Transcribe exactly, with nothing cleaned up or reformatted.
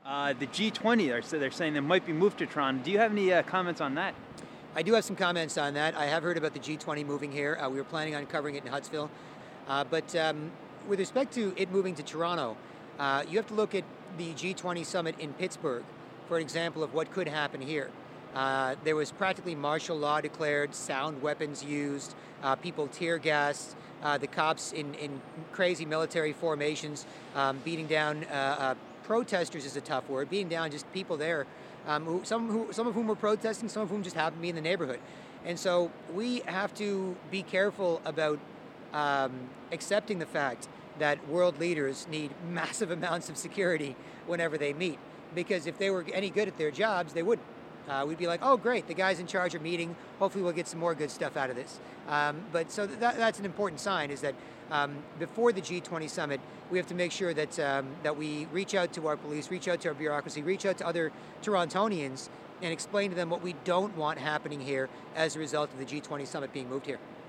Uh, the G twenty, they're, so they're saying they might be moved to Toronto. Do you have any uh, comments on that? I do have some comments on that. I have heard about the G twenty moving here. Uh, we were planning on covering it in Hudsville. Uh, but um, with respect to it moving to Toronto, uh, you have to look at the G twenty summit in Pittsburgh for an example of what could happen here. Uh, there was practically martial law declared, sound weapons used, uh, people tear gassed, uh, the cops in, in crazy military formations um, beating down uh, uh, protesters is a tough word, beating down just people there, um, who, some, who, some of whom were protesting, some of whom just happened to be in the neighborhood. And so we have to be careful about um, accepting the fact that world leaders need massive amounts of security whenever they meet. Because if they were any good at their jobs, they wouldn't. Uh, we'd be like, oh, great, the guys in charge are meeting. Hopefully we'll get some more good stuff out of this. Um, but so that, that's an important sign, is that um, before the G twenty summit, we have to make sure that, um, that we reach out to our police, reach out to our bureaucracy, reach out to other Torontonians and explain to them what we don't want happening here as a result of the G twenty summit being moved here.